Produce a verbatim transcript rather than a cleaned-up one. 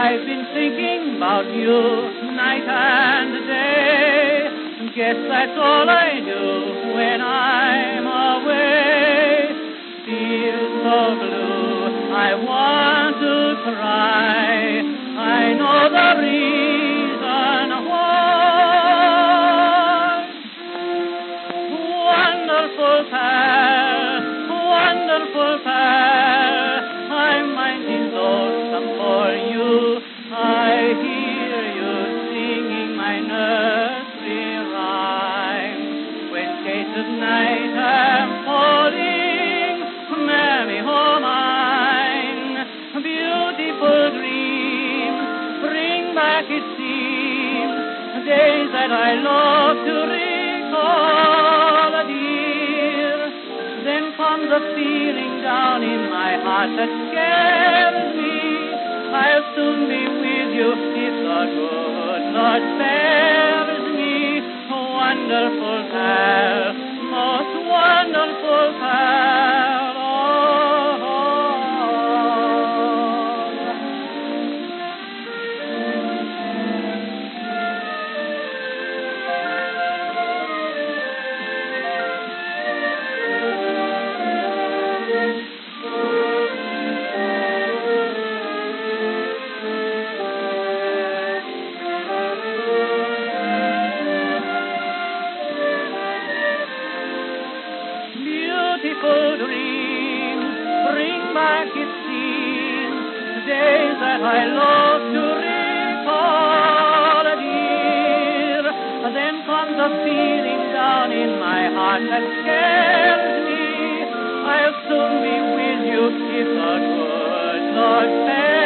I've been thinking about you night and day. Guess that's all I do when I'm away. Feel so blue, I want to cry. I know the reason why. Wonderful pair, wonderful pair, I'm mighty lonesome for you. I hear you singing my nursery rhyme. When Kate at night I'm falling, Mammy, oh mine. Beautiful dreams bring back, it seems, days that I love to recall, dear. Then comes a feeling down in my heart that scares me. I'll soon be with you if the good Lord spares me. Wonderful pair, most wonderful pair. Beautiful dreams bring back, it seems, days that I love to recall, dear. Then comes a feeling down in my heart that scares me. I'll soon be with you if the good Lord spares.